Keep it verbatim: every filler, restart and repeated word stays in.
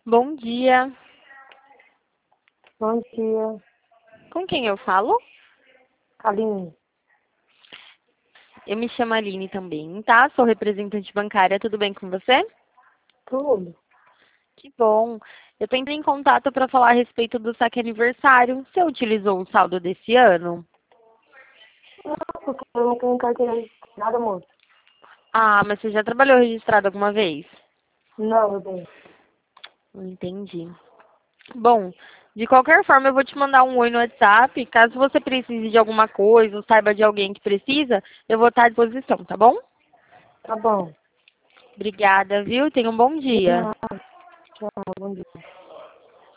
Bom dia. Bom dia, Com quem eu falo? Aline. Eu me chamo Aline também, tá? Sou representante bancária, tudo bem com você? Tudo? Que bom. Eu tô entrando em contato para falar a respeito do saque aniversário. Você utilizou o saldo desse ano? Não, porque eu não tenho carteira registrada, moço. Ah, mas você já trabalhou registrado alguma vez? Não, meu bem. Entendi. Bom, de qualquer forma, eu vou te mandar um oi no WhatsApp. Caso você precise de alguma coisa ou saiba de alguém que precisa, eu vou estar à disposição, tá bom? Tá bom. Obrigada, viu? Tenha um bom De dia. nada. Tchau, bom dia.